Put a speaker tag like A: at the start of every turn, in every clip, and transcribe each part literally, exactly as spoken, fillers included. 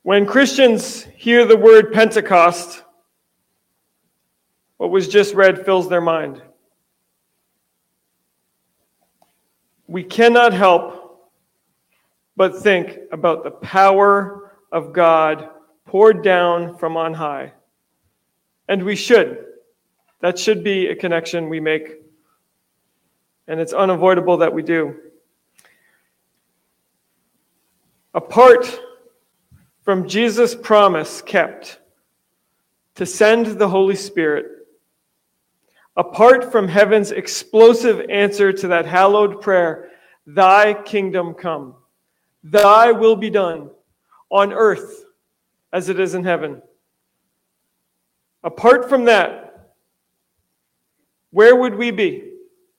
A: When Christians hear the word Pentecost, what was just read fills their mind. We cannot help but think about the power of God poured down from on high. And we should. That should be a connection we make. And it's unavoidable that we do. Apart from Jesus' promise kept to send the Holy Spirit, apart from heaven's explosive answer to that hallowed prayer, "Thy kingdom come, thy will be done on earth as it is in heaven." Apart from that, where would we be?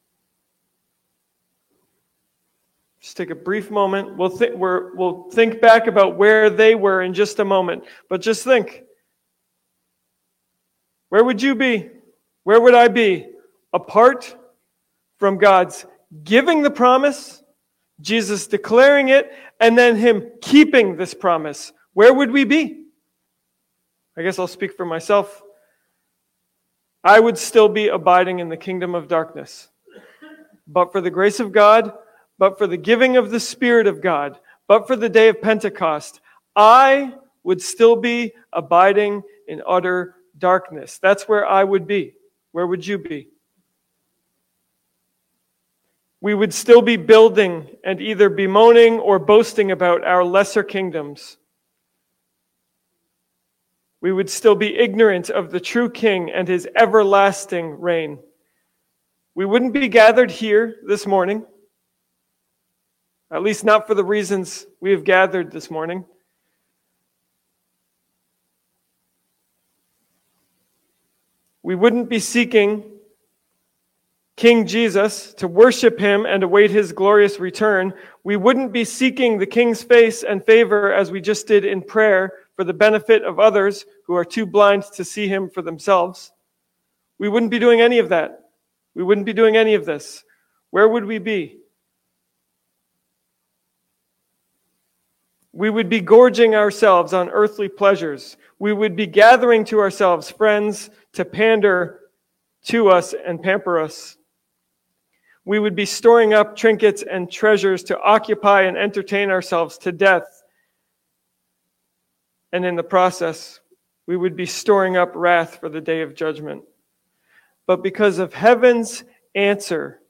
A: Just take a brief moment. We'll, th- we're, we'll think back about where they were in just a moment. But just think. Where would you be? Where would I be? Apart from God's giving the promise, Jesus declaring it, and then Him keeping this promise. Where would we be? I guess I'll speak for myself. I would still be abiding in the kingdom of darkness. But for the grace of God, but for the giving of the Spirit of God, but for the day of Pentecost, I would still be abiding in utter darkness. That's where I would be. Where would you be? We would still be building and either bemoaning or boasting about our lesser kingdoms. We would still be ignorant of the true King and His everlasting reign. We wouldn't be gathered here this morning. At least not for the reasons we have gathered this morning. We wouldn't be seeking King Jesus to worship Him and await His glorious return. We wouldn't be seeking the King's face and favor as we just did in prayer for the benefit of others who are too blind to see Him for themselves. We wouldn't be doing any of that. We wouldn't be doing any of this. Where would we be? We would be gorging ourselves on earthly pleasures. We would be gathering to ourselves friends to pander to us and pamper us. We would be storing up trinkets and treasures to occupy and entertain ourselves to death. And in the process, we would be storing up wrath for the day of judgment. But because of heaven's answer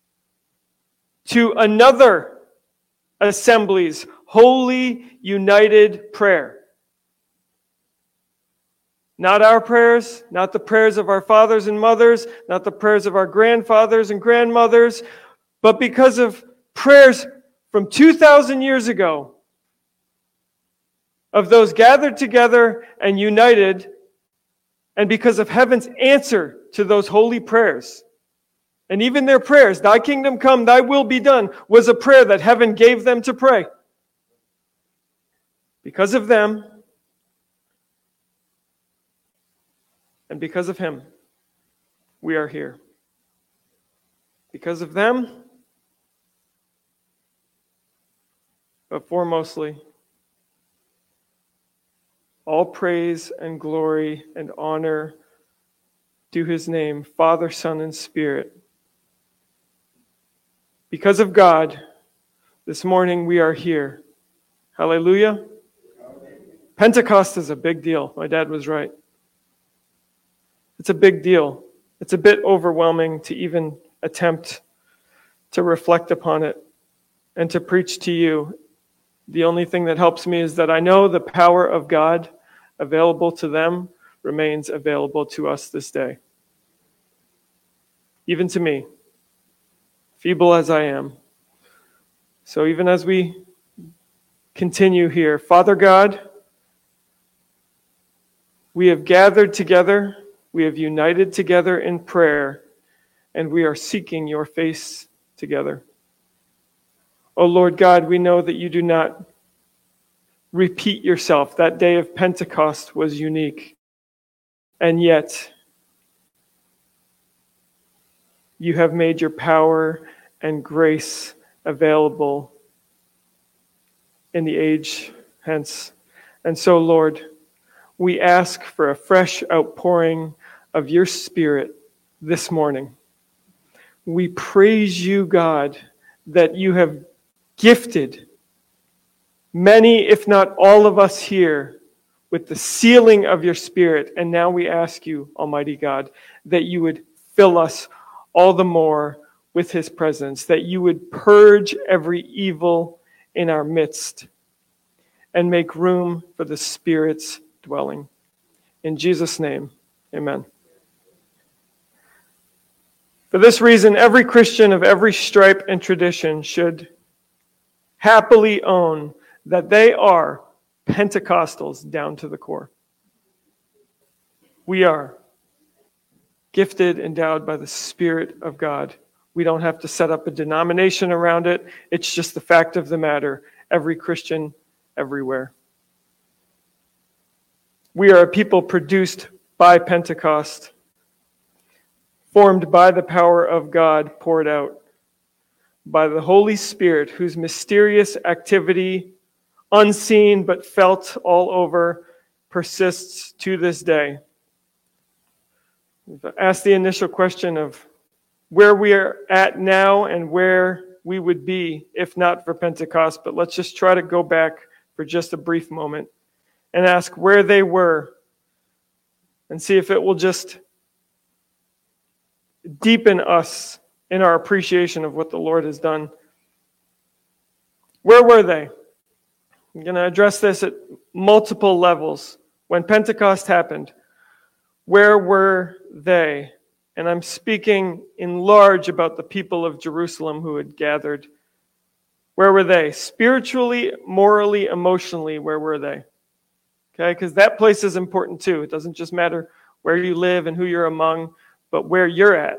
A: to another assembly's holy, united prayer. Not our prayers, not the prayers of our fathers and mothers, not the prayers of our grandfathers and grandmothers, but because of prayers from two thousand years ago of those gathered together and united, and because of heaven's answer to those holy prayers. And even their prayers, "Thy kingdom come, thy will be done," was a prayer that heaven gave them to pray. Because of them, and because of Him, we are here. Because of them, but foremostly, all praise and glory and honor to His name, Father, Son, and Spirit. Because of God, this morning we are here. Hallelujah. Pentecost is a big deal. My dad was right. It's a big deal. It's a bit overwhelming to even attempt to reflect upon it and to preach to you. The only thing that helps me is that I know the power of God available to them remains available to us this day. Even to me, feeble as I am. So even as we continue here, Father God, we have gathered together, we have united together in prayer, and we are seeking your face together. O Lord God, we know that you do not repeat yourself. That day of Pentecost was unique. And yet, you have made your power and grace available in the age hence. And so, Lord, we ask for a fresh outpouring of your Spirit this morning. We praise you, God, that you have gifted many, if not all of us here, with the sealing of your Spirit. And now we ask you, Almighty God, that you would fill us all the more with his presence, that you would purge every evil in our midst and make room for the Spirit's dwelling. In Jesus' name, amen. For this reason, every Christian of every stripe and tradition should happily own that they are Pentecostals down to the core. We are gifted, endowed by the Spirit of God. We don't have to set up a denomination around it. It's just the fact of the matter. Every Christian, everywhere. We are a people produced by Pentecost, formed by the power of God, poured out by the Holy Spirit, whose mysterious activity, unseen but felt all over, persists to this day. We've asked the initial question of where we are at now and where we would be if not for Pentecost, but let's just try to go back for just a brief moment and ask where they were and see if it will just deepen us in our appreciation of what the Lord has done. Where were they? I'm going to address this at multiple levels. When Pentecost happened, where were they? And I'm speaking in large about the people of Jerusalem who had gathered. Where were they? Spiritually, morally, emotionally, where were they? Okay, because that place is important too. It doesn't just matter where you live and who you're among, but where you're at.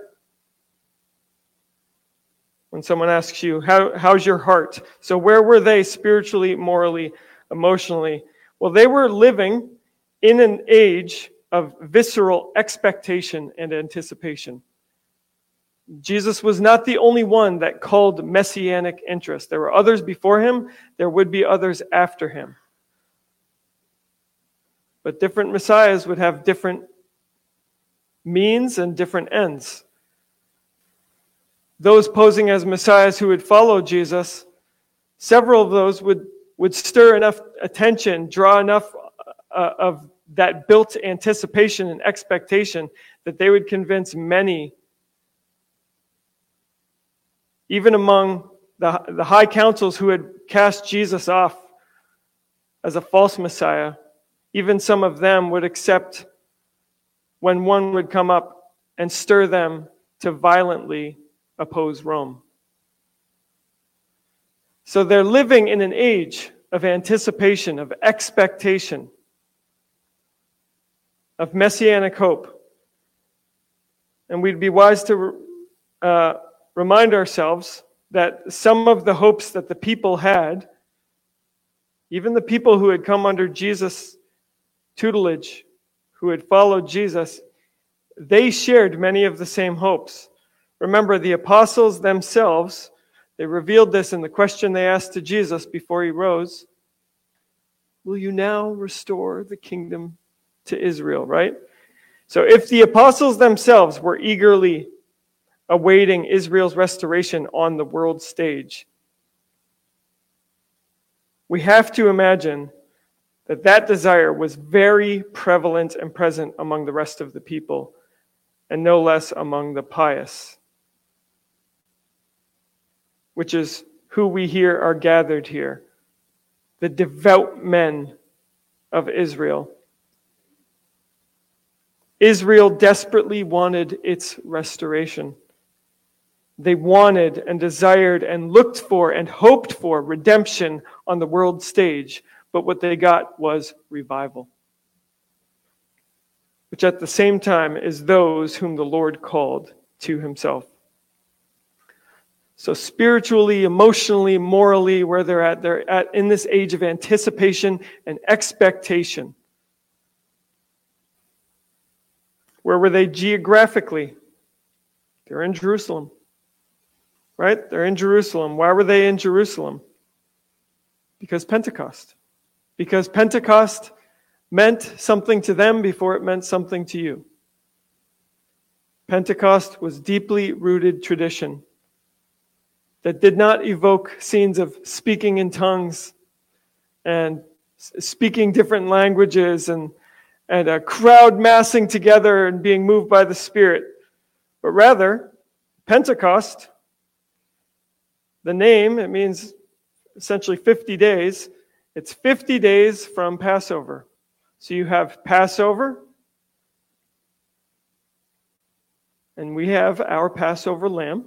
A: When someone asks you, How, how's your heart? So where were they spiritually, morally, emotionally? Well, they were living in an age of visceral expectation and anticipation. Jesus was not the only one that called messianic interest. There were others before him. There would be others after him. But different messiahs would have different means and different ends. Those posing as messiahs who would follow Jesus, several of those would, would stir enough attention, draw enough uh, of that built anticipation and expectation that they would convince many, even among the, the high councils who had cast Jesus off as a false Messiah. Even some of them would accept when one would come up and stir them to violently oppose Rome. So they're living in an age of anticipation, of expectation, of messianic hope. And we'd be wise to uh, remind ourselves that some of the hopes that the people had, even the people who had come under Jesus' tutelage, who had followed Jesus, they shared many of the same hopes. Remember, the apostles themselves, they revealed this in the question they asked to Jesus before he rose. Will you now restore the kingdom to Israel, right? So if the apostles themselves were eagerly awaiting Israel's restoration on the world stage, we have to imagine that that desire was very prevalent and present among the rest of the people, and no less among the pious, which is who we hear are gathered here, the devout men of Israel. Israel desperately wanted its restoration. They wanted and desired and looked for and hoped for redemption on the world stage, but what they got was revival, which at the same time is those whom the Lord called to himself. So spiritually, emotionally, morally, where they're at, they're at in this age of anticipation and expectation. Where were they geographically? They're in Jerusalem. Right? They're in Jerusalem. Why were they in Jerusalem? Because Pentecost. because Pentecost meant something to them before it meant something to you. Pentecost was deeply rooted tradition that did not evoke scenes of speaking in tongues and speaking different languages and, and a crowd massing together and being moved by the Spirit. But rather, Pentecost, the name, it means essentially fifty days. It's fifty days from Passover. So you have Passover, and we have our Passover lamb,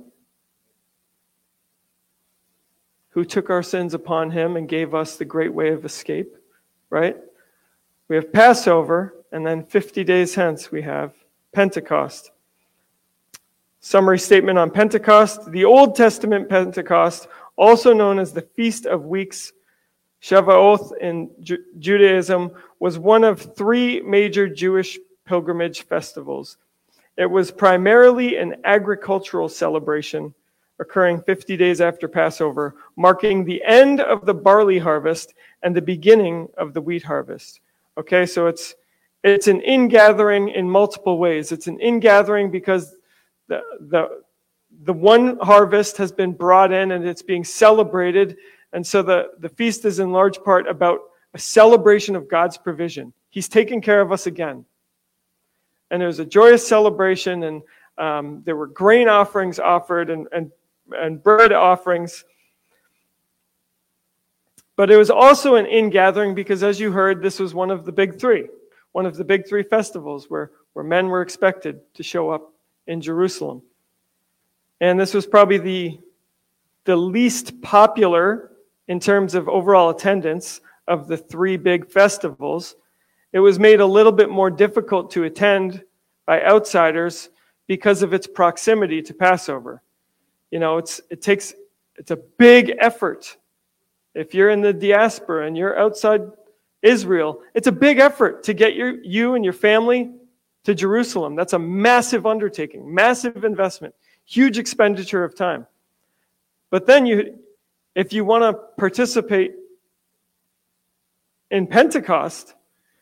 A: who took our sins upon him and gave us the great way of escape, right? We have Passover, and then fifty days hence we have Pentecost. Summary statement on Pentecost. The Old Testament Pentecost, also known as the Feast of Weeks, Shavuot in Ju- Judaism, was one of three major Jewish pilgrimage festivals. It was primarily an agricultural celebration occurring fifty days after Passover, marking the end of the barley harvest and the beginning of the wheat harvest. Okay, so it's it's an ingathering in multiple ways. It's an ingathering because the the the one harvest has been brought in and it's being celebrated, and so the, the feast is in large part about a celebration of God's provision. He's taken care of us again. And it was a joyous celebration, and um, there were grain offerings offered and, and, and bread offerings. But it was also an ingathering because, as you heard, this was one of the big three, one of the big three festivals where, where men were expected to show up in Jerusalem. And this was probably the, the least popular in terms of overall attendance of the three big festivals. It was made a little bit more difficult to attend by outsiders because of its proximity to Passover. You know, it's it takes it's a big effort. If you're in the diaspora and you're outside Israel, it's a big effort to get your you and your family to Jerusalem. That's a massive undertaking, massive investment, huge expenditure of time. But then you if you want to participate in Pentecost,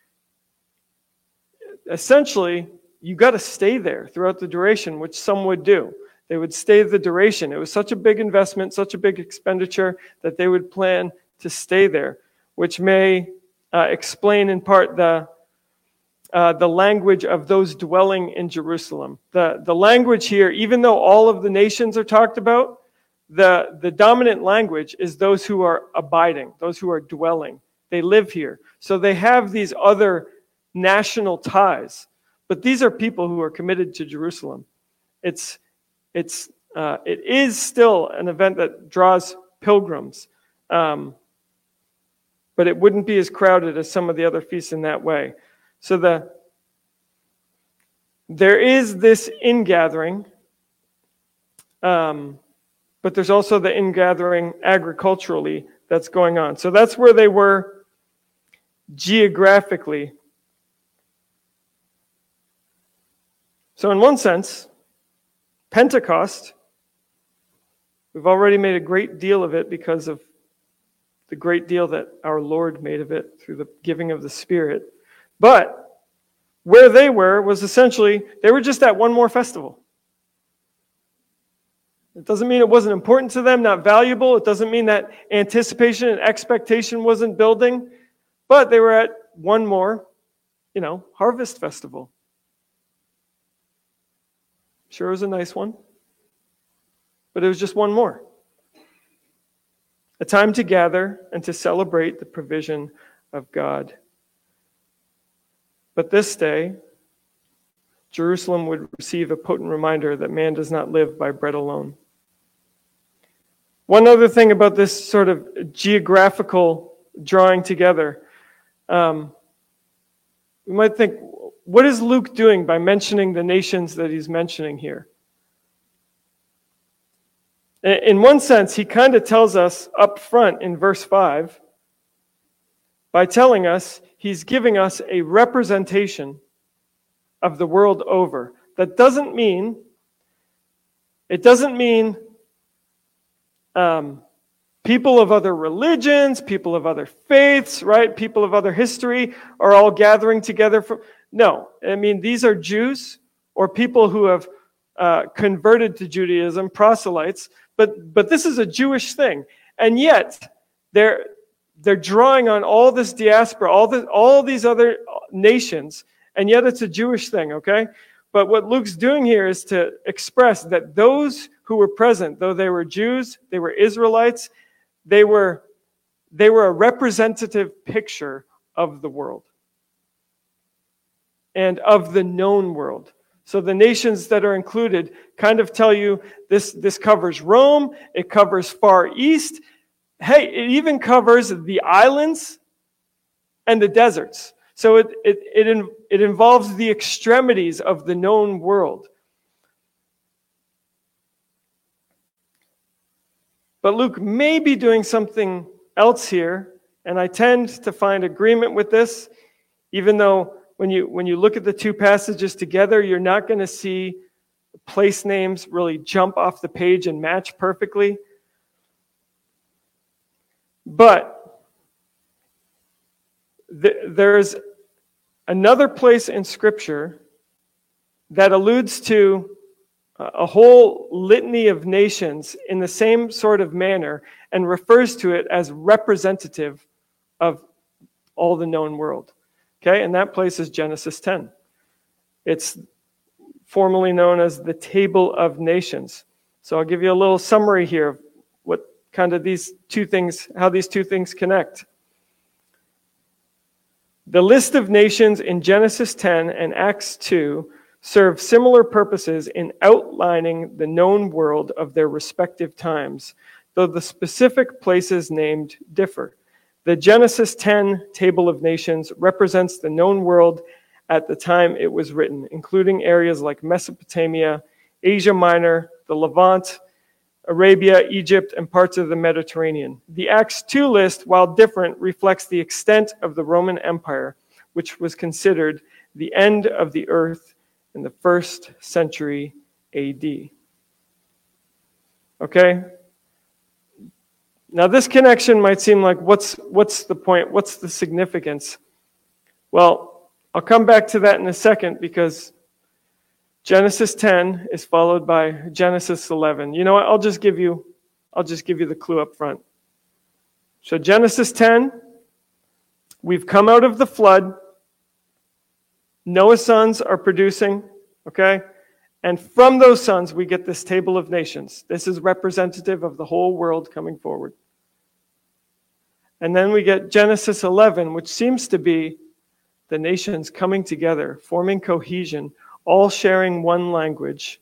A: essentially, you got to stay there throughout the duration, which some would do. They would stay the duration. It was such a big investment, such a big expenditure that they would plan to stay there, which may uh, explain in part the uh, the language of those dwelling in Jerusalem. The, the language here, even though all of the nations are talked about, the, the dominant language is those who are abiding, those who are dwelling. They live here. So they have these other national ties. But these are people who are committed to Jerusalem. It's, it's, uh, it is still an event that draws pilgrims, um, but it wouldn't be as crowded as some of the other feasts in that way. So the there is this ingathering, um, but there's also the ingathering agriculturally that's going on. So that's where they were geographically. So in one sense, Pentecost, we've already made a great deal of it because of the great deal that our Lord made of it through the giving of the Spirit. But where they were was essentially, they were just at one more festival. It doesn't mean it wasn't important to them, not valuable. It doesn't mean that anticipation and expectation wasn't building. But they were at one more, you know, harvest festival. Sure, it was a nice one. But it was just one more. A time to gather and to celebrate the provision of God. But this day, Jerusalem would receive a potent reminder that man does not live by bread alone. One other thing about this sort of geographical drawing together, um, we might think, what is Luke doing by mentioning the nations that he's mentioning here? In one sense, he kind of tells us up front in verse five, by telling us he's giving us a representation of the world over. That doesn't mean, it doesn't mean um, people of other religions, people of other faiths, right? People of other history are all gathering together. For, no, I mean, these are Jews or people who have uh, converted to Judaism, proselytes, but, but this is a Jewish thing. And yet, they're, they're drawing on all this diaspora, all, the, all these other nations, and yet it's a Jewish thing, okay? But what Luke's doing here is to express that those who were present, though they were Jews, they were Israelites, they were, they were a representative picture of the world and of the known world. So the nations that are included kind of tell you this, this covers Rome, it covers Far East, hey, it even covers the islands and the deserts. So it, it, it, it involves the extremities of the known world. But Luke may be doing something else here, and I tend to find agreement with this, even though when you when you look at the two passages together, you're not going to see place names really jump off the page and match perfectly. But th- there's another place in Scripture that alludes to a whole litany of nations in the same sort of manner and refers to it as representative of all the known world. Okay, and that place is Genesis ten. It's formerly known as the Table of Nations. So I'll give you a little summary here of what kind of these two things, how these two things connect. The list of nations in Genesis ten and Acts two serve similar purposes in outlining the known world of their respective times, though the specific places named differ. The Genesis ten Table of Nations represents the known world at the time it was written, including areas like Mesopotamia, Asia Minor, the Levant, Arabia, Egypt, and parts of the Mediterranean. The Acts two list, while different, reflects the extent of the Roman Empire, which was considered the end of the earth in the first century A D. Okay? Now this connection might seem like, what's, what's the point? What's the significance? Well, I'll come back to that in a second because Genesis ten is followed by Genesis eleven. You know what? I'll just give you, I'll just give you the clue up front. So Genesis ten, we've come out of the flood. Noah's sons are producing, okay? And from those sons, we get this Table of Nations. This is representative of the whole world coming forward. And then we get Genesis eleven, which seems to be the nations coming together, forming cohesion, all sharing one language,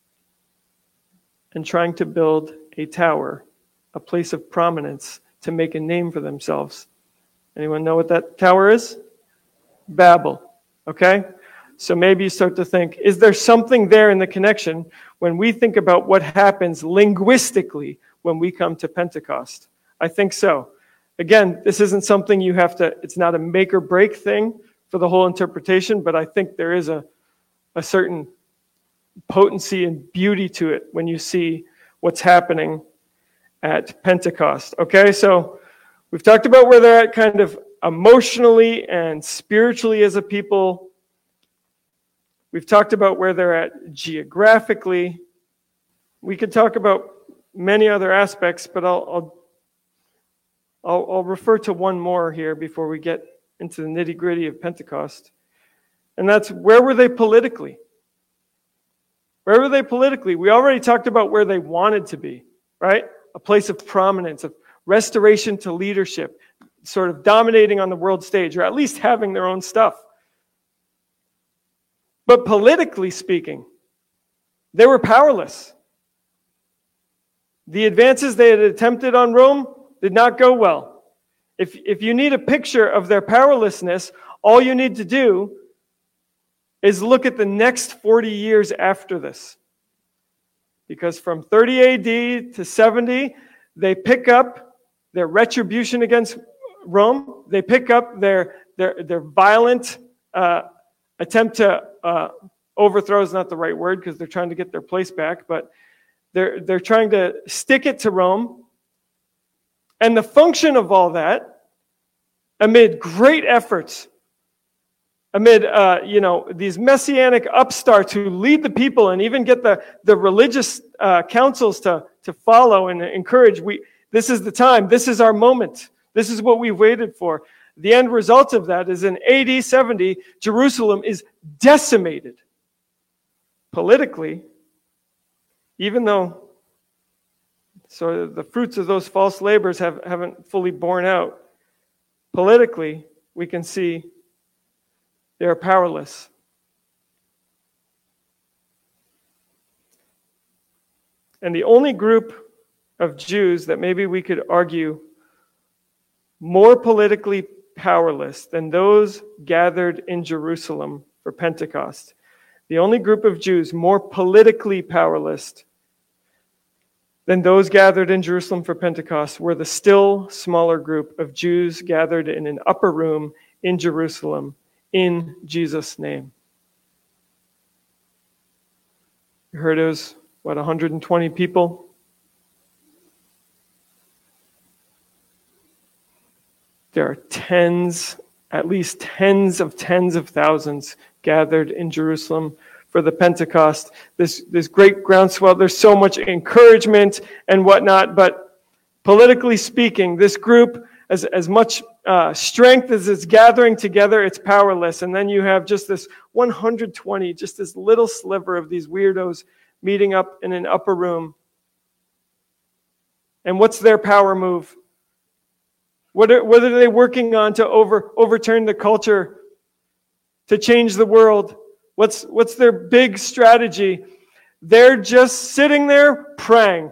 A: and trying to build a tower, a place of prominence, to make a name for themselves. Anyone know what that tower is? Babel. Okay? So maybe you start to think, is there something there in the connection when we think about what happens linguistically when we come to Pentecost? I think so. Again, this isn't something you have to, it's not a make or break thing for the whole interpretation, but I think there is a, a certain potency and beauty to it when you see what's happening at Pentecost. Okay, so we've talked about where they're at kind of emotionally and spiritually as a people. We've talked about where they're at geographically. We could talk about many other aspects, but I'll, I'll, I'll, I'll refer to one more here before we get into the nitty-gritty of Pentecost. And that's, where were they politically? Where were they politically? We already talked about where they wanted to be, right? A place of prominence, of restoration to leadership, sort of dominating on the world stage, or at least having their own stuff. But politically speaking, they were powerless. The advances they had attempted on Rome did not go well. If, if you need a picture of their powerlessness, all you need to do is look at the next forty years after this. Because from thirty A D to seventy, they pick up their retribution against Rome. They pick up their, their, their violent uh, attempt to uh, overthrow is not the right word because they're trying to get their place back, but they're, they're trying to stick it to Rome. And the function of all that, amid great efforts, amid uh, you know these messianic upstarts who lead the people and even get the, the religious uh, councils to, to follow and encourage, we this is the time, this is our moment, this is what we've waited for. The end result of that is in A D seventy, Jerusalem is decimated. Politically, even though so the fruits of those false labors have, haven't fully borne out, politically, we can see they are powerless. And the only group of Jews that maybe we could argue more politically powerless than those gathered in Jerusalem for Pentecost, the only group of Jews more politically powerless than those gathered in Jerusalem for Pentecost were the still smaller group of Jews gathered in an upper room in Jerusalem in Jesus' name. You heard it was, what, one hundred twenty people? There are tens, at least tens of tens of thousands gathered in Jerusalem for the Pentecost. This, this great groundswell, there's so much encouragement and whatnot, but politically speaking, this group, as, as much uh, strength as it's gathering together, it's powerless. And then you have just this one hundred twenty, just this little sliver of these weirdos meeting up in an upper room. And what's their power move? What are, what are they working on to over, overturn the culture, to change the world? What's, what's their big strategy? They're just sitting there praying.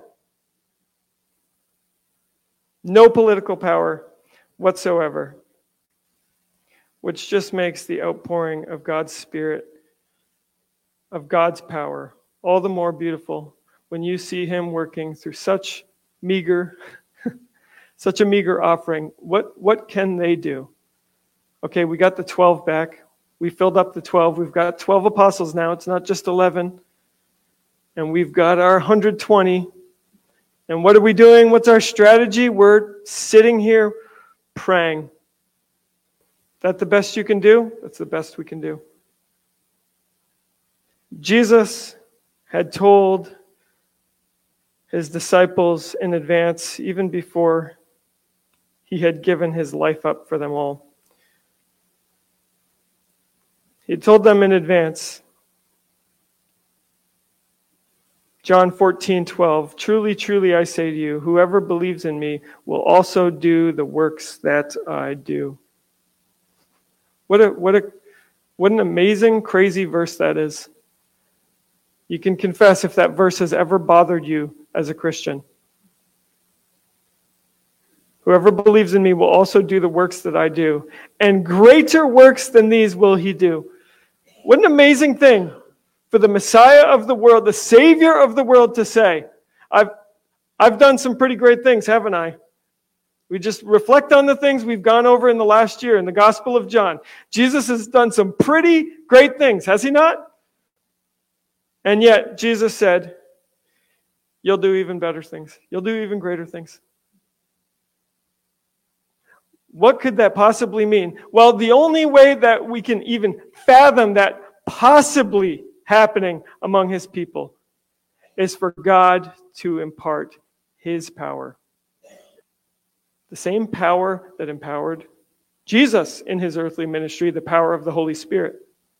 A: No political power whatsoever, which just makes the outpouring of God's Spirit, of God's power, all the more beautiful when you see Him working through such meager Such a meager offering. What, what can they do? Okay, we got the twelve back. We filled up the twelve. We've got twelve apostles now. It's not just eleven. And we've got our one hundred twenty. And what are we doing? What's our strategy? We're sitting here praying. Is that the best you can do? That's the best we can do. Jesus had told His disciples in advance, even before He had given His life up for them all. He told them in advance, John fourteen twelve, truly, truly, I say to you, whoever believes in me will also do the works that I do. What a, what a, what an amazing, crazy verse that is. You can confess if that verse has ever bothered you as a Christian. Whoever believes in me will also do the works that I do, and greater works than these will he do. What an amazing thing for the Messiah of the world, the Savior of the world, to say, I've, I've done some pretty great things, haven't I? We just reflect on the things we've gone over in the last year in the Gospel of John. Jesus has done some pretty great things, has He not? And yet, Jesus said, you'll do even better things. You'll do even greater things. What could that possibly mean? Well, the only way that we can even fathom that possibly happening among His people is for God to impart His power. The same power that empowered Jesus in His earthly ministry, the power of the Holy Spirit.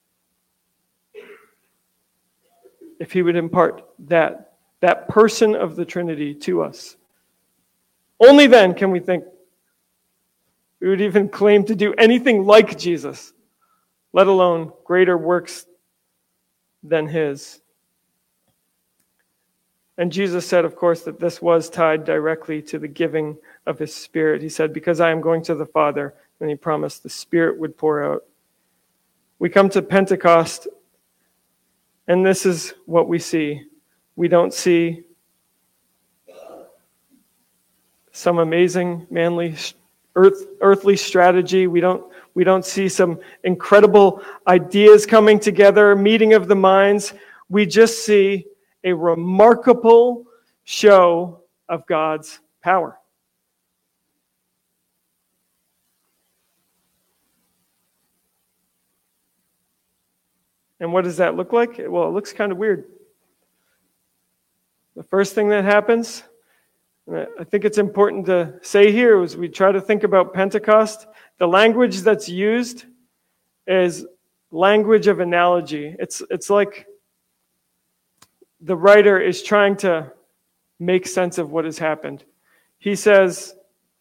A: If He would impart that, that person of the Trinity to us, only then can we think we would even claim to do anything like Jesus, let alone greater works than His. And Jesus said, of course, that this was tied directly to the giving of His Spirit. He said, because I am going to the Father, and He promised the Spirit would pour out. We come to Pentecost, and this is what we see. We don't see some amazing, manly, earth, earthly strategy. We don't, we don't see some incredible ideas coming together, meeting of the minds. We just see a remarkable show of God's power. And what does that look like? Well, it looks kind of weird. The first thing that happens, and I think it's important to say here, as we try to think about Pentecost, the language that's used is language of analogy. It's, it's like the writer is trying to make sense of what has happened. He says,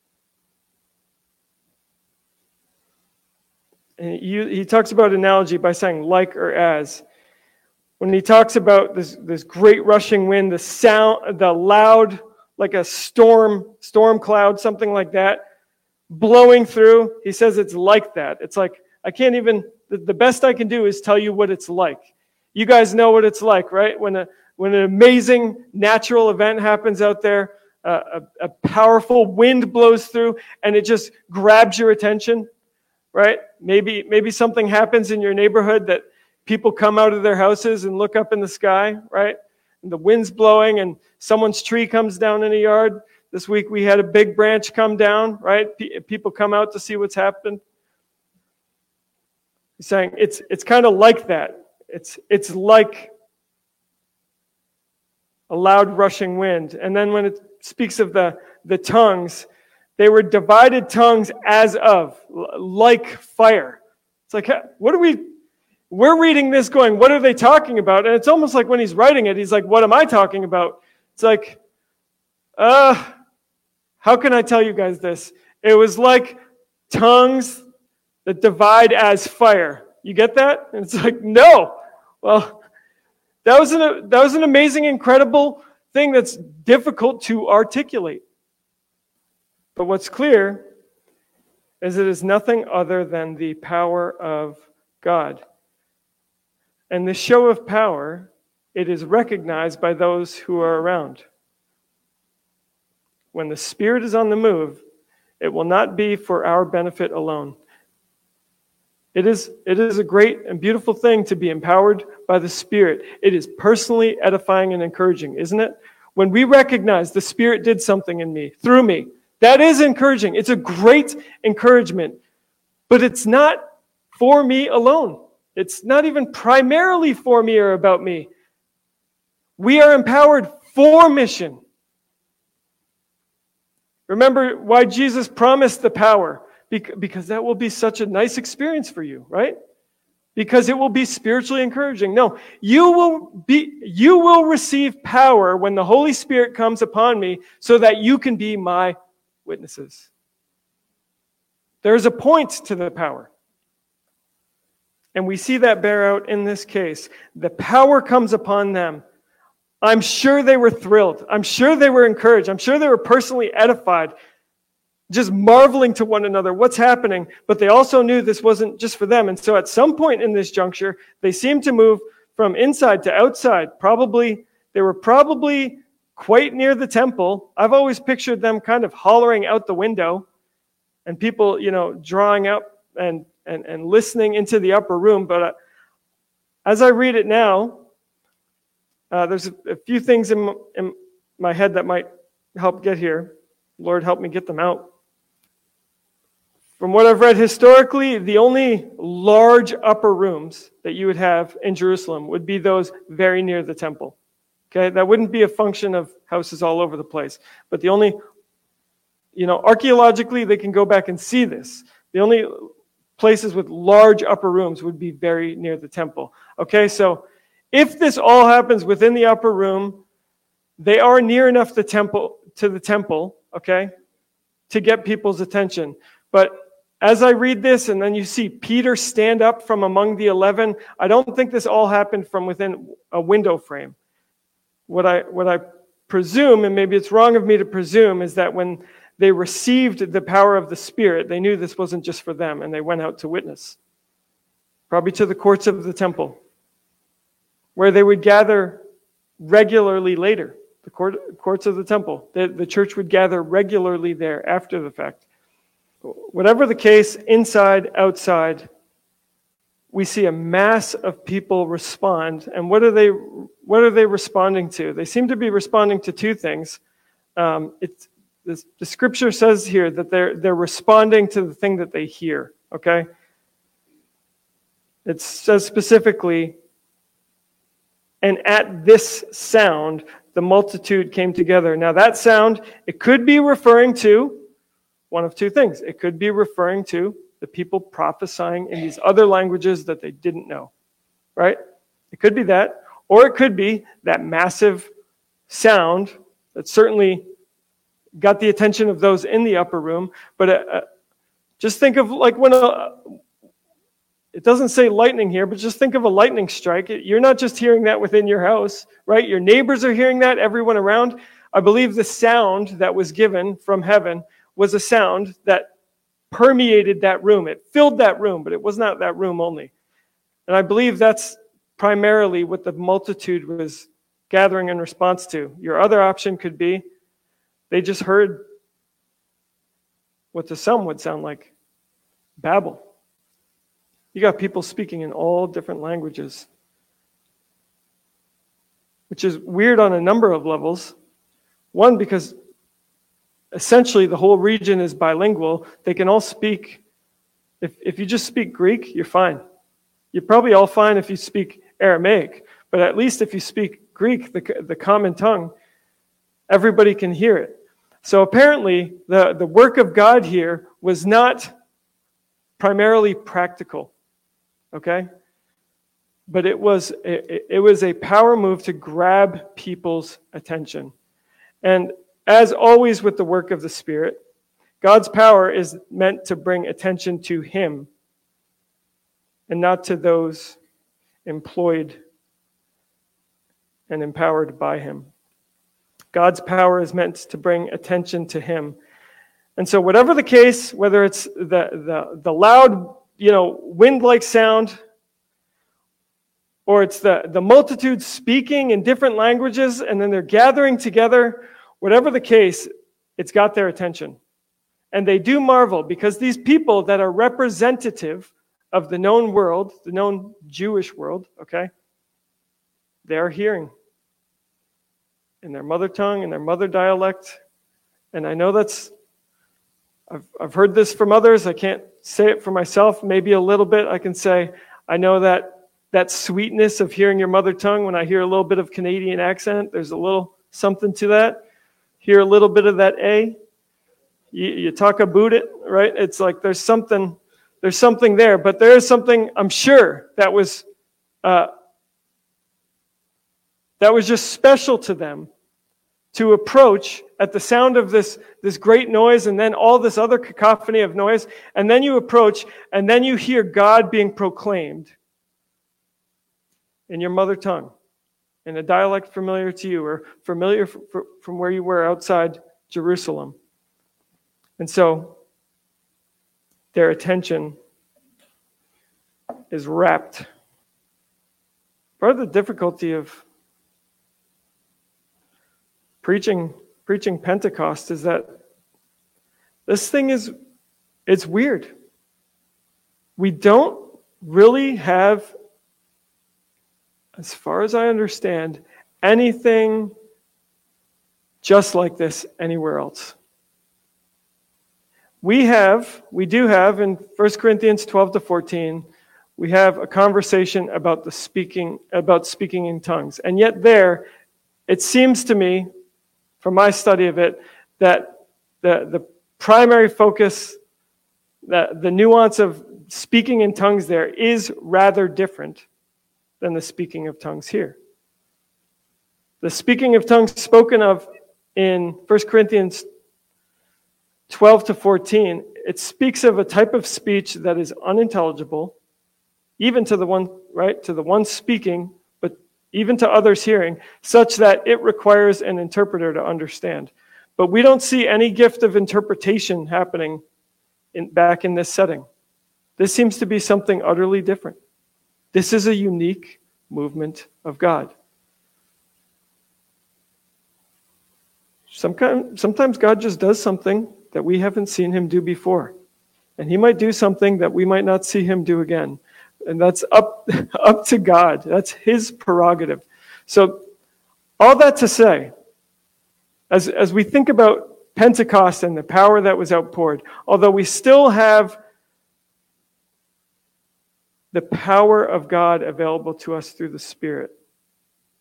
A: he, he talks about analogy by saying like or as. When he talks about this, this great rushing wind, the sound, the loud, like a storm, storm cloud, something like that, blowing through, he says it's like that. It's like, I can't even, the, the best I can do is tell you what it's like. You guys know what it's like, right? When a when an amazing natural event happens out there, uh, a, a powerful wind blows through, and it just grabs your attention, right? Maybe maybe something happens in your neighborhood that people come out of their houses and look up in the sky, right? And the wind's blowing, and someone's tree comes down in a yard. This week we had a big branch come down, right? P- people come out to see what's happened. He's saying it's it's kind of like that. It's it's like a loud rushing wind. And then when it speaks of the, the tongues, they were divided tongues as of, like fire. It's like, what are we, we're reading this going, what are they talking about? And it's almost like when he's writing it, he's like, what am I talking about? It's like, uh, how can I tell you guys this? It was like tongues that divide as fire. You get that? And it's like, no. Well, that was an that was an amazing, incredible thing that's difficult to articulate. But what's clear is it is nothing other than the power of God. And this show of power, it is recognized by those who are around. When the Spirit is on the move, it will not be for our benefit alone. It is, it is a great and beautiful thing to be empowered by the Spirit. It is personally edifying and encouraging, isn't it? When we recognize the Spirit did something in me, through me, that is encouraging. It's a great encouragement. But it's not for me alone. It's not even primarily for me or about me. We are empowered for mission. Remember why Jesus promised the power. Because that will be such a nice experience for you, right? Because it will be spiritually encouraging. No, you will be, you will receive power when the Holy Spirit comes upon me so that you can be my witnesses. There's a point to the power. And we see that bear out in this case. The power comes upon them. I'm sure they were thrilled. I'm sure they were encouraged. I'm sure they were personally edified, just marveling to one another what's happening, but they also knew this wasn't just for them. And so at some point in this juncture, they seemed to move from inside to outside. Probably, they were probably quite near the temple. I've always pictured them kind of hollering out the window and people, you know, drawing up and, and, and listening into the upper room. But uh, as I read it now, uh, there's a, a few things in, in my head that might help get here. Lord, help me get them out. From what I've read historically, the only large upper rooms that you would have in Jerusalem would be those very near the temple. Okay, that wouldn't be a function of houses all over the place. But the only, you know, archaeologically, they can go back and see this. The only places with large upper rooms would be very near the temple. Okay, so if this all happens within the upper room, they are near enough the temple to the temple, okay, to get people's attention. But as I read this, and then you see Peter stand up from among the eleven, I don't think this all happened from within a window frame. What I what I presume, and maybe it's wrong of me to presume, is that when they received the power of the Spirit, they knew this wasn't just for them, and they went out to witness. Probably to the courts of the temple, where they would gather regularly later. The court, courts of the temple. The, the church would gather regularly there after the fact. Whatever the case, inside, outside, we see a mass of people respond. And what are they what are they responding to? They seem to be responding to two things. Um, it's, the, the scripture says here that they're, they're responding to the thing that they hear, okay? It says specifically, And at this sound, the multitude came together. Now that sound, it could be referring to one of two things. It could be referring to the people prophesying in these other languages that they didn't know, right? It could be that. Or it could be that massive sound that certainly got the attention of those in the upper room. But uh, just think of like when a, it doesn't say lightning here, but just think of a lightning strike. You're not just hearing that within your house, right? Your neighbors are hearing that, everyone around. I believe the sound that was given from heaven was a sound that permeated that room. It filled that room, but it was not that room only. And I believe that's primarily what the multitude was gathering in response to. Your other option could be they just heard what to some would sound like Babel. You got people speaking in all different languages, which is weird on a number of levels. One, because essentially the whole region is bilingual. They can all speak. If, if you just speak Greek, you're fine. You're probably all fine if you speak Aramaic, but at least if you speak Greek, the, the common tongue, everybody can hear it. So apparently the, the work of God here was not primarily practical. Okay? But it was it, it was a power move to grab people's attention. And as always with the work of the Spirit, God's power is meant to bring attention to Him and not to those employed and empowered by Him. God's power is meant to bring attention to Him. And so whatever the case, whether it's the the, the loud, you know, wind-like sound, or it's the, the multitude speaking in different languages, and then they're gathering together, whatever the case, it's got their attention. And they do marvel, because these people that are representative of the known world, the known Jewish world, okay, they're hearing in their mother tongue, in their mother dialect. And I know that's, I've, I've heard this from others. I can't say it for myself. Maybe a little bit I can say, I know that that sweetness of hearing your mother tongue, when I hear a little bit of Canadian accent, there's a little something to that. Hear a little bit of that A. You, you talk about it, right? It's like there's something, there's something there. But there is something, I'm sure, that was uh, that was just special to them to approach at the sound of this, this great noise and then all this other cacophony of noise. And then you approach and then you hear God being proclaimed in your mother tongue, in a dialect familiar to you or familiar f- f- from where you were outside Jerusalem. And so their attention is rapt. Part of the difficulty of preaching preaching Pentecost is that this thing is, it's weird. We don't really have, as far as I understand, anything just like this anywhere else. We have, we do have in First Corinthians twelve to fourteen, we have a conversation about the speaking, about speaking in tongues. And yet there, it seems to me, from my study of it, that the, the primary focus, the, the nuance of speaking in tongues there is rather different than the speaking of tongues here. The speaking of tongues spoken of in First Corinthians twelve to fourteen, it speaks of a type of speech that is unintelligible, even to the one, right, to the one speaking, but even to others hearing, such that it requires an interpreter to understand. But we don't see any gift of interpretation happening in, back in this setting. This seems to be something utterly different. This is a unique movement of God. Sometimes, sometimes God just does something that we haven't seen him do before. And he might do something that we might not see him do again. And that's up, up to God. That's his prerogative. So all that to say, as, as we think about Pentecost and the power that was outpoured, although we still have the power of God available to us through the Spirit,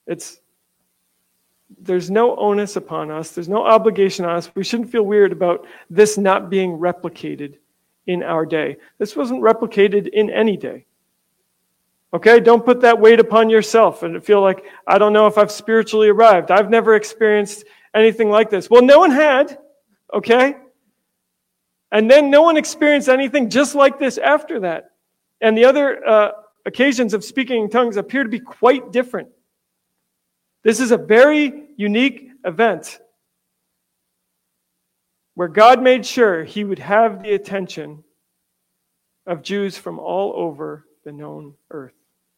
A: It's there's no onus upon us. There's no obligation on us. We shouldn't feel weird about this not being replicated in our day. This wasn't replicated in any day. Okay, don't put that weight upon yourself and feel like, I don't know if I've spiritually arrived. I've never experienced anything like this. Well, no one had, okay? And then no one experienced anything just like this after that. And the other uh, occasions of speaking in tongues appear to be quite different. This is a very unique event where God made sure he would have the attention of Jews from all over the known earth.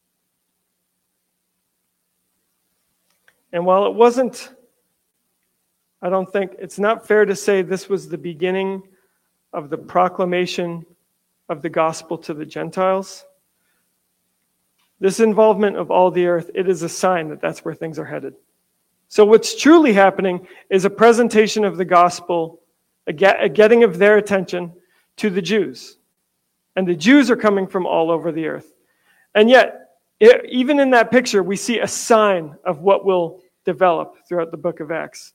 A: And while it wasn't, I don't think, it's not fair to say this was the beginning of the proclamation of the gospel to the Gentiles. This involvement of all the earth, it is a sign that that's where things are headed. So what's truly happening is a presentation of the gospel, a, get, a getting of their attention to the Jews. And the Jews are coming from all over the earth. And yet, it, even in that picture, we see a sign of what will develop throughout the book of Acts.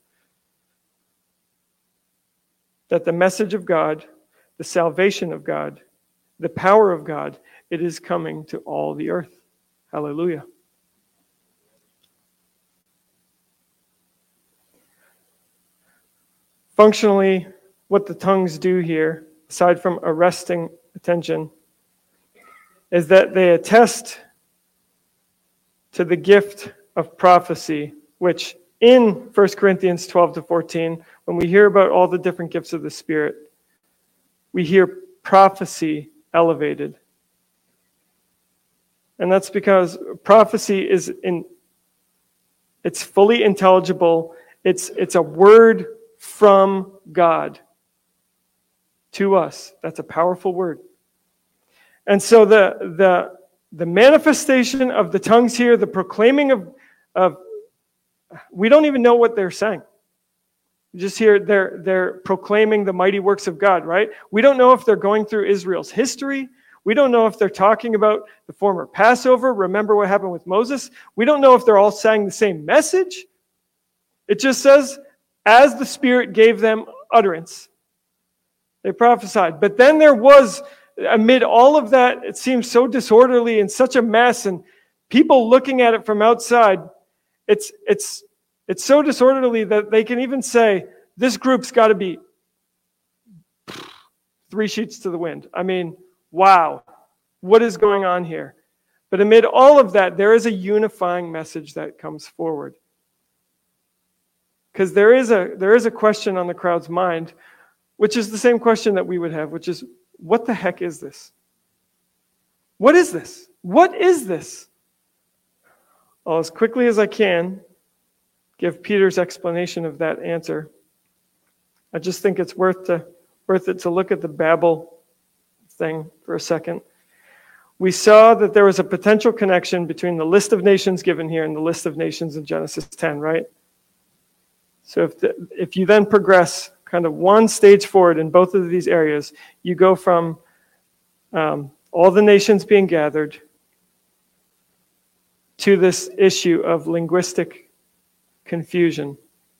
A: That the message of God, the salvation of God, the power of God, it is coming to all the earth. Hallelujah. Functionally, what the tongues do here, aside from arresting attention, is that they attest to the gift of prophecy, which in First Corinthians twelve to fourteen, when we hear about all the different gifts of the Spirit, we hear prophecy elevated. And that's because prophecy is in, it's fully intelligible. It's, it's a word from God to us. That's a powerful word. And so the, the, the manifestation of the tongues here, the proclaiming of, of, we don't even know what they're saying. You just hear they're, they're proclaiming the mighty works of God, right? We don't know if they're going through Israel's history. We don't know if they're talking about the former Passover. Remember what happened with Moses? We don't know if they're all saying the same message. It just says, as the Spirit gave them utterance, they prophesied. But then there was, amid all of that, it seems so disorderly and such a mess, and people looking at it from outside, it's it's it's so disorderly that they can even say, this group's got to be three sheets to the wind. I mean, wow, what is going on here? But amid all of that, there is a unifying message that comes forward. Because there is a there is a question on the crowd's mind, which is the same question that we would have, which is, what the heck is this? What is this? What is this? Well, as quickly as I can, give Peter's explanation of that answer. I just think it's worth to worth it to look at the Babel thing for a second. We saw that there was a potential connection between the list of nations given here and the list of nations in Genesis ten, right? So if the, if you then progress kind of one stage forward in both of these areas, you go from um, all the nations being gathered to this issue of linguistic confusion.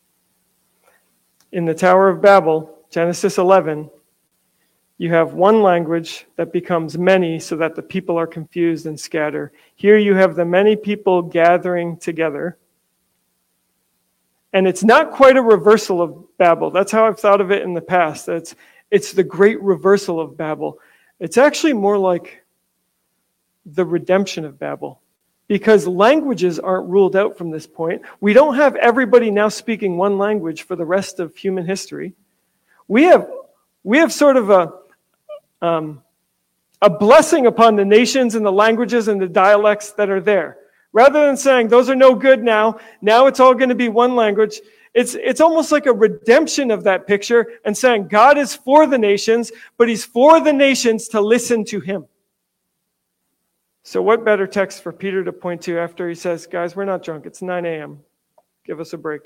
A: In the Tower of Babel, Genesis eleven, you have one language that becomes many so that the people are confused and scatter. Here you have the many people gathering together. And it's not quite a reversal of Babel. That's how I've thought of it in the past. It's, it's the great reversal of Babel. It's actually more like the redemption of Babel. Because languages aren't ruled out from this point. We don't have everybody now speaking one language for the rest of human history. We have, we have sort of a, um, a blessing upon the nations and the languages and the dialects that are there. Rather than saying, those are no good now, now it's all going to be one language, it's, it's almost like a redemption of that picture and saying God is for the nations, but he's for the nations to listen to him. So what better text for Peter to point to after he says, guys, we're not drunk, it's nine a.m., give us a break.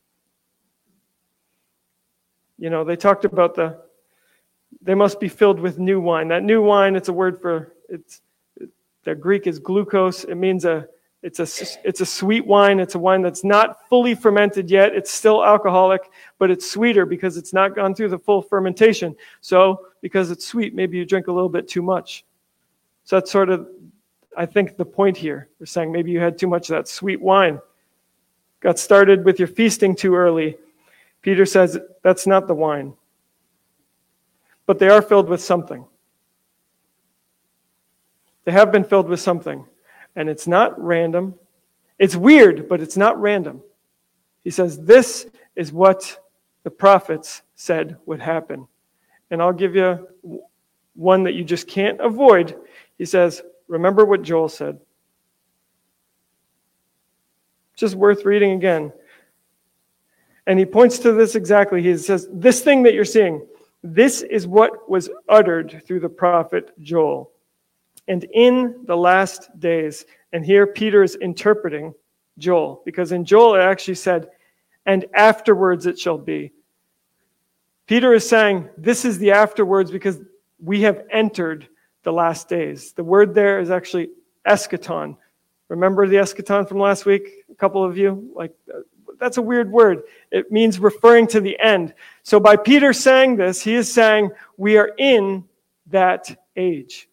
A: You know, they talked about the, they must be filled with new wine. That new wine, it's a word for, it's, the Greek is glucose. It means a, It's a, it's a sweet wine. It's a wine that's not fully fermented yet. It's still alcoholic, but it's sweeter because it's not gone through the full fermentation. So because it's sweet, maybe you drink a little bit too much. So that's sort of, I think, the point here. We're saying maybe you had too much of that sweet wine. Got started with your feasting too early. Peter says that's not the wine. But they are filled with something. They have been filled with something. And it's not random. It's weird, but it's not random. He says, this is what the prophets said would happen. And I'll give you one that you just can't avoid. He says, remember what Joel said. Just worth reading again. And he points to this exactly. He says, this thing that you're seeing, this is what was uttered through the prophet Joel. And in the last days, and here Peter is interpreting Joel, because in Joel it actually said, and afterwards it shall be. Peter is saying, this is the afterwards because we have entered the last days. The word there is actually eschaton. Remember the eschaton from last week? A couple of you? Like, that's a weird word. It means referring to the end. So by Peter saying this, he is saying we are in that age.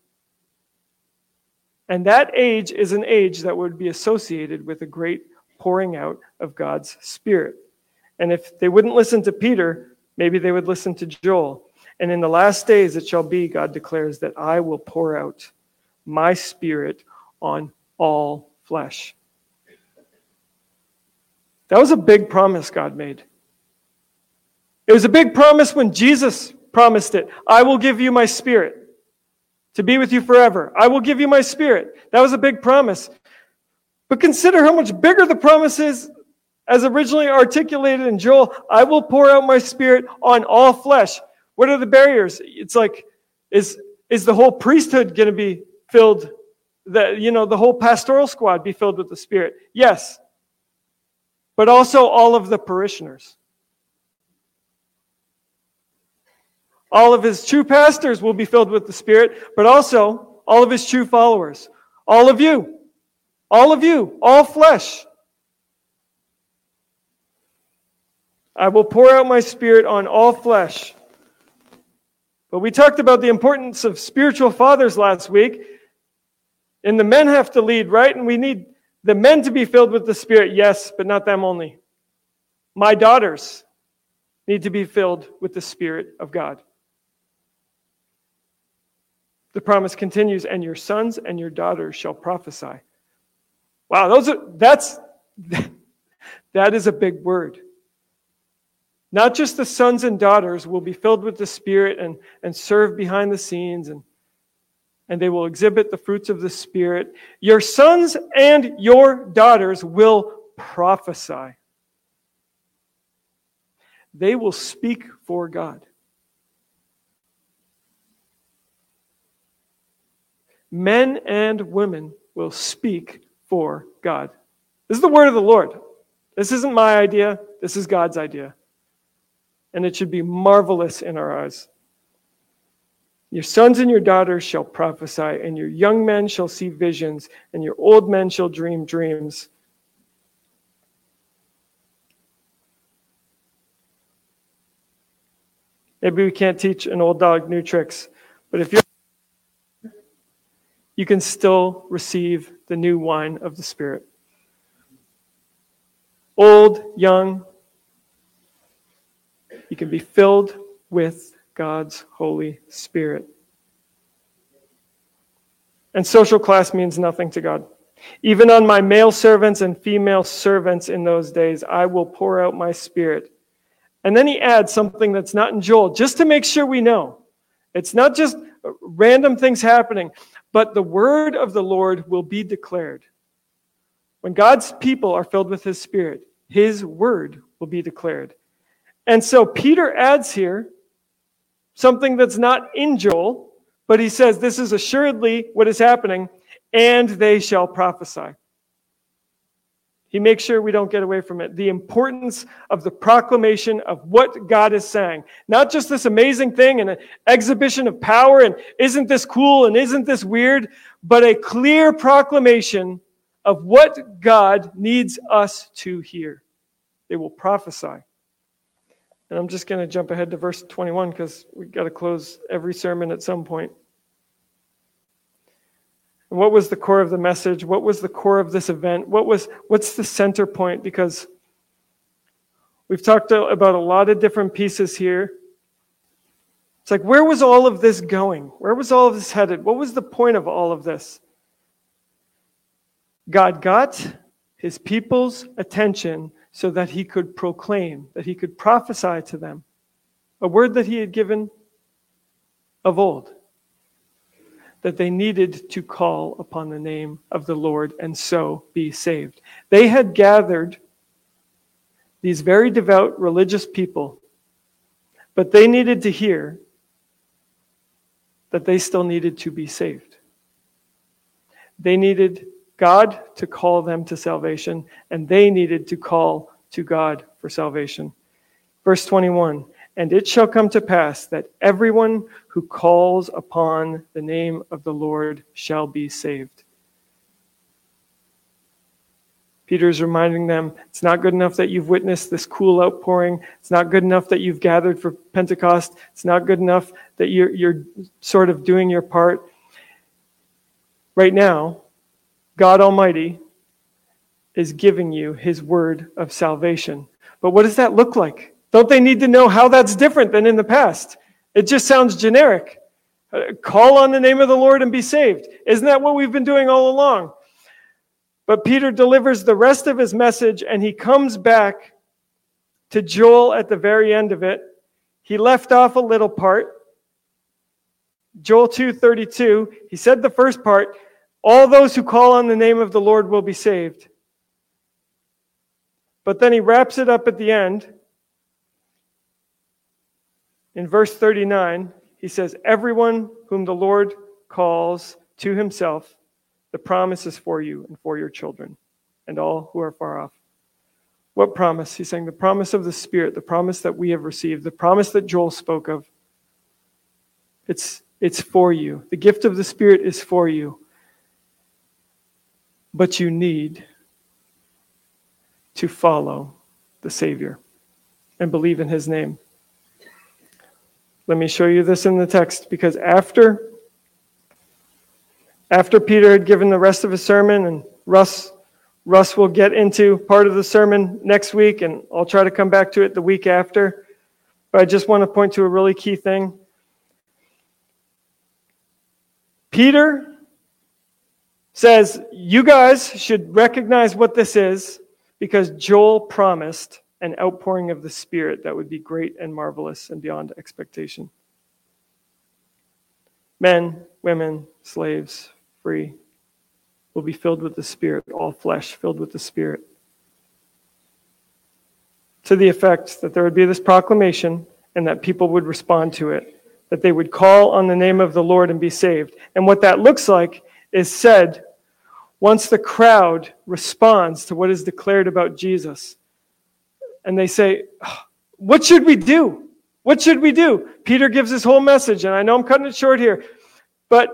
A: And that age is an age that would be associated with a great pouring out of God's Spirit. And if they wouldn't listen to Peter, maybe they would listen to Joel. And in the last days it shall be, God declares, that I will pour out my Spirit on all flesh. That was a big promise God made. It was a big promise when Jesus promised it. I will give you my Spirit to be with you forever. I will give you my Spirit. That was a big promise. But consider how much bigger the promise is as originally articulated in Joel. I will pour out my Spirit on all flesh. What are the barriers? It's like, is, is the whole priesthood going to be filled, the, you know, the whole pastoral squad be filled with the Spirit? Yes. But also all of the parishioners. All of his true pastors will be filled with the Spirit, but also all of his true followers. All of you. All of you. All flesh. I will pour out my Spirit on all flesh. But we talked about the importance of spiritual fathers last week. And the men have to lead, right? And we need the men to be filled with the Spirit, yes, but not them only. My daughters need to be filled with the Spirit of God. The promise continues, and your sons and your daughters shall prophesy. Wow, those are that's that is a big word. Not just the sons and daughters will be filled with the Spirit and, and serve behind the scenes, and, and they will exhibit the fruits of the Spirit. Your sons and your daughters will prophesy. They will speak for God. Men and women will speak for God. This is the word of the Lord. This isn't my idea. This is God's idea. And it should be marvelous in our eyes. Your sons and your daughters shall prophesy, and your young men shall see visions, and your old men shall dream dreams. Maybe we can't teach an old dog new tricks, but if you're you can still receive the new wine of the Spirit. Old, young, you can be filled with God's Holy Spirit. And social class means nothing to God. Even on my male servants and female servants in those days, I will pour out my Spirit. And then he adds something that's not in Joel, just to make sure we know. It's not just random things happening. But the word of the Lord will be declared. When God's people are filled with his Spirit, his word will be declared. And so Peter adds here something that's not in Joel, but he says this is assuredly what is happening, and they shall prophesy. He makes sure we don't get away from it. The importance of the proclamation of what God is saying. Not just this amazing thing and an exhibition of power and isn't this cool and isn't this weird, but a clear proclamation of what God needs us to hear. They will prophesy. And I'm just going to jump ahead to verse twenty-one because we've got to close every sermon at some point. And what was the core of the message? What was the core of this event? What was what's the center point? Because we've talked about a lot of different pieces here. It's like, where was all of this going? Where was all of this headed? What was the point of all of this? God got his people's attention so that he could proclaim, that he could prophesy to them a word that he had given of old, that they needed to call upon the name of the Lord and so be saved. They had gathered these very devout religious people, but they needed to hear that they still needed to be saved. They needed God to call them to salvation, and they needed to call to God for salvation. Verse twenty-one, and it shall come to pass that everyone who calls upon the name of the Lord shall be saved. Peter is reminding them, it's not good enough that you've witnessed this cool outpouring. It's not good enough that you've gathered for Pentecost. It's not good enough that you're, you're sort of doing your part. Right now, God Almighty is giving you his word of salvation. But what does that look like? Don't they need to know how that's different than in the past? It just sounds generic. Uh, call on the name of the Lord and be saved. Isn't that what we've been doing all along? But Peter delivers the rest of his message, and he comes back to Joel at the very end of it. He left off a little part. Joel two thirty-two, he said the first part, all those who call on the name of the Lord will be saved. But then he wraps it up at the end. In verse thirty-nine, he says, everyone whom the Lord calls to himself, the promise is for you and for your children and all who are far off. What promise? He's saying the promise of the Spirit, the promise that we have received, the promise that Joel spoke of. It's, it's for you. The gift of the Spirit is for you. But you need to follow the Savior and believe in his name. Let me show you this in the text, because after After Peter had given the rest of his sermon, and Russ, Russ will get into part of the sermon next week, and I'll try to come back to it the week after. But I just want to point to a really key thing. Peter says, you guys should recognize what this is, because Joel promised an outpouring of the Spirit that would be great and marvelous and beyond expectation. Men, women, slaves, free, will be filled with the Spirit, all flesh filled with the Spirit. To the effect that there would be this proclamation and that people would respond to it, that they would call on the name of the Lord and be saved. And what that looks like is said once the crowd responds to what is declared about Jesus. And they say, what should we do? What should we do? Peter gives his whole message, and I know I'm cutting it short here, but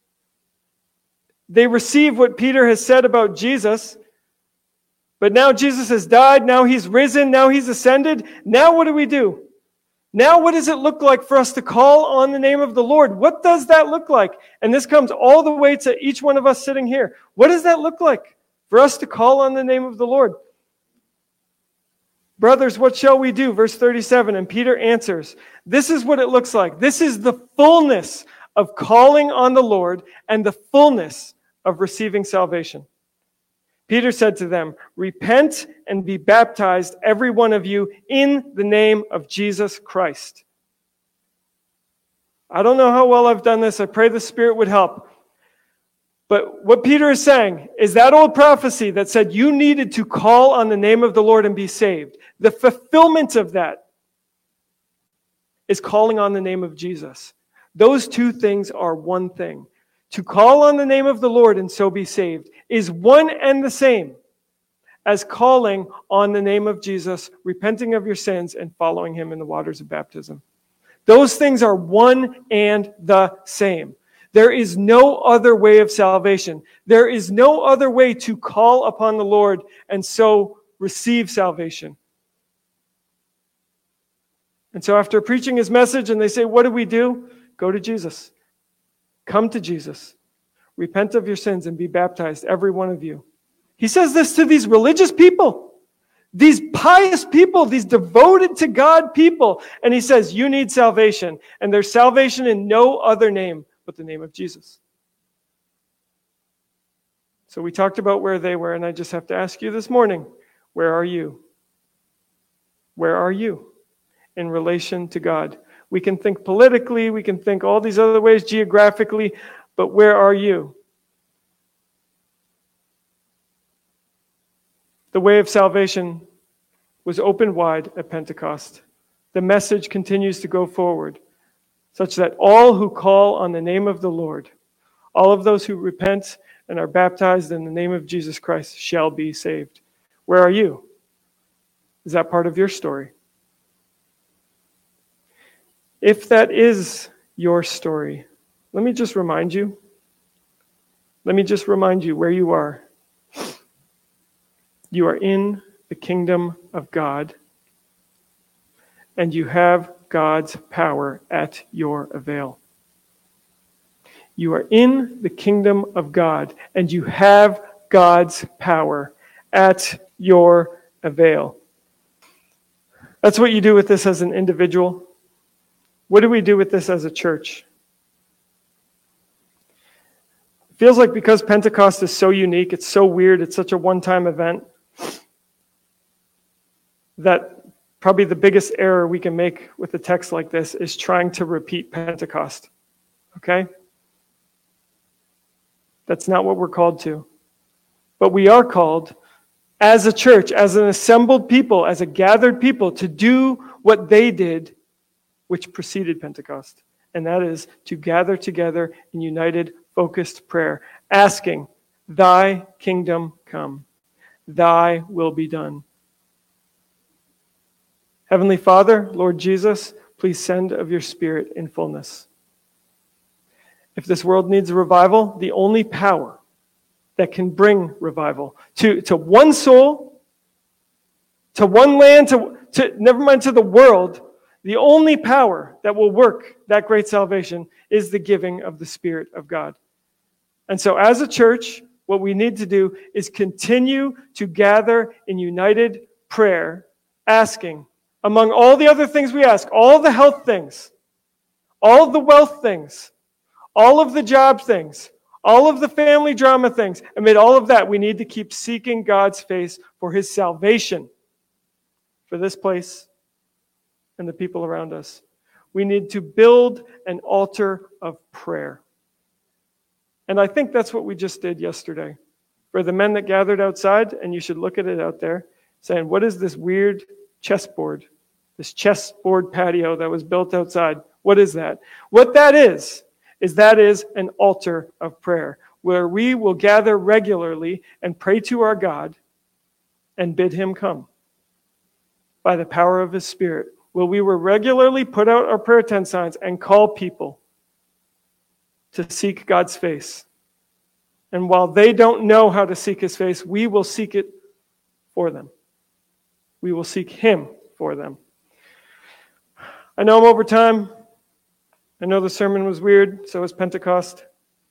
A: they receive what Peter has said about Jesus, but now Jesus has died, now he's risen, now he's ascended. Now what do we do? Now what does it look like for us to call on the name of the Lord? What does that look like? And this comes all the way to each one of us sitting here. What does that look like for us to call on the name of the Lord? Brothers, what shall we do? Verse thirty-seven, and Peter answers, this is what it looks like. This is the fullness of calling on the Lord and the fullness of receiving salvation. Peter said to them, repent and be baptized, every one of you, in the name of Jesus Christ. I don't know how well I've done this. I pray the Spirit would help. But what Peter is saying is that old prophecy that said you needed to call on the name of the Lord and be saved. The fulfillment of that is calling on the name of Jesus. Those two things are one thing. To call on the name of the Lord and so be saved is one and the same as calling on the name of Jesus, repenting of your sins, and following him in the waters of baptism. Those things are one and the same. There is no other way of salvation. There is no other way to call upon the Lord and so receive salvation. And so after preaching his message and they say, what do we do? Go to Jesus. Come to Jesus. Repent of your sins and be baptized, every one of you. He says this to these religious people, these pious people, these devoted to God people. And he says, you need salvation. And there's salvation in no other name but the name of Jesus. So we talked about where they were, and I just have to ask you this morning, where are you? Where are you in relation to God? We can think politically, we can think all these other ways geographically, but where are you? The way of salvation was opened wide at Pentecost. The message continues to go forward, such that all who call on the name of the Lord, all of those who repent and are baptized in the name of Jesus Christ shall be saved. Where are you? Is that part of your story? If that is your story, let me just remind you. Let me just remind you where you are. You are in the kingdom of God, and you have God's power at your avail. You are in the kingdom of God, and you have God's power at your avail. That's what you do with this as an individual. What do we do with this as a church? It feels like because Pentecost is so unique, it's so weird, it's such a one-time event, that probably the biggest error we can make with a text like this is trying to repeat Pentecost. Okay? That's not what we're called to. But we are called as a church, as an assembled people, as a gathered people, to do what they did, which preceded Pentecost. And that is to gather together in united, focused prayer, asking, thy kingdom come, thy will be done. Heavenly Father, Lord Jesus, please send of your Spirit in fullness. If this world needs a revival, the only power that can bring revival to, to one soul, to one land, to, to never mind to the world, the only power that will work that great salvation is the giving of the Spirit of God. And so as a church, what we need to do is continue to gather in united prayer, asking, among all the other things we ask, all the health things, all of the wealth things, all of the job things, all of the family drama things, amid all of that, we need to keep seeking God's face for his salvation for this place and the people around us. We need to build an altar of prayer. And I think that's what we just did yesterday. For the men that gathered outside, and you should look at it out there, saying, what is this weird chessboard, this chessboard patio that was built outside? What is that? What that is, is that is an altar of prayer, where we will gather regularly and pray to our God and bid him come by the power of his Spirit. Where we will regularly put out our prayer tent signs and call people to seek God's face. And while they don't know how to seek his face, we will seek it for them. We will seek him for them. I know I'm over time. I know the sermon was weird, so was Pentecost.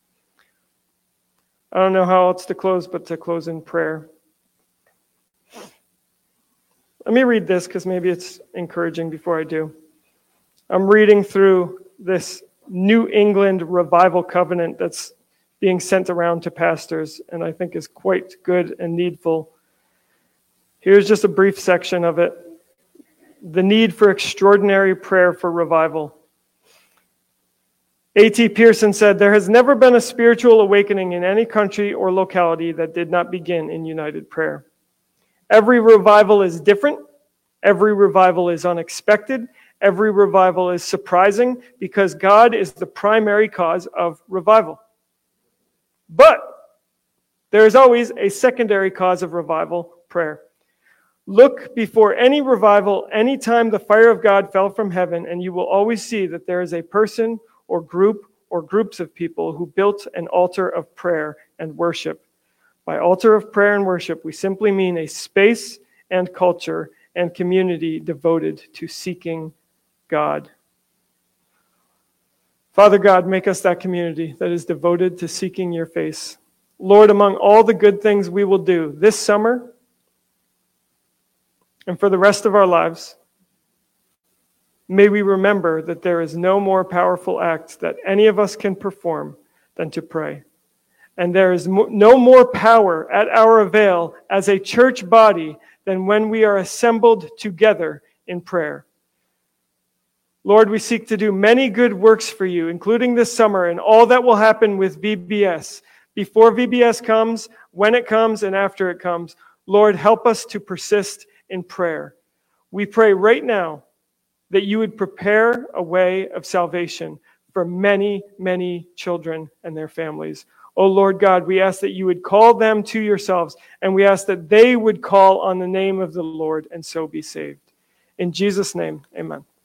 A: I don't know how else to close but to close in prayer. Let me read this because maybe it's encouraging before I do. I'm reading through this New England Revival Covenant that's being sent around to pastors, and I think is quite good and needful. Here's just a brief section of it. The need for extraordinary prayer for revival. A T Pearson said, there has never been a spiritual awakening in any country or locality that did not begin in united prayer. Every revival is different. Every revival is unexpected. Every revival is surprising because God is the primary cause of revival. But there is always a secondary cause of revival, prayer. Look before any revival, anytime the fire of God fell from heaven, and you will always see that there is a person or group or groups of people who built an altar of prayer and worship. By altar of prayer and worship, we simply mean a space and culture and community devoted to seeking God. Father God, make us that community that is devoted to seeking your face. Lord, among all the good things we will do this summer and for the rest of our lives, may we remember that there is no more powerful act that any of us can perform than to pray. And there is no more power at our avail as a church body than when we are assembled together in prayer. Lord, we seek to do many good works for you, including this summer and all that will happen with V B S. Before V B S comes, when it comes, and after it comes, Lord, help us to persist in prayer. We pray right now that you would prepare a way of salvation for many, many children and their families. Oh Lord God, we ask that you would call them to yourselves, and we ask that they would call on the name of the Lord and so be saved. In Jesus' name, amen.